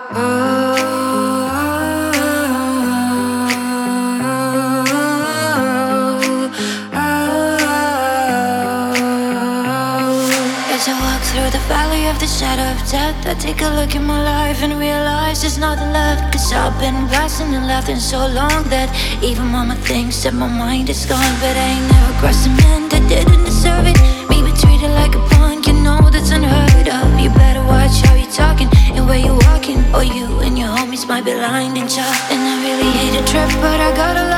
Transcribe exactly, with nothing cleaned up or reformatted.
As I walk through the valley of the shadow of death, I take a look at my life and realize there's nothing left. Cause I've been blasting and laughing so long that even mama thinks that my mind is gone. But I ain't never crossed a man that didn't deserve it. Me be treated like a punk, you know that's unheard of. You better watch how you're talking and where you're walking, or you and your homies might be lined and chopped. And I really hate a trip, but I gotta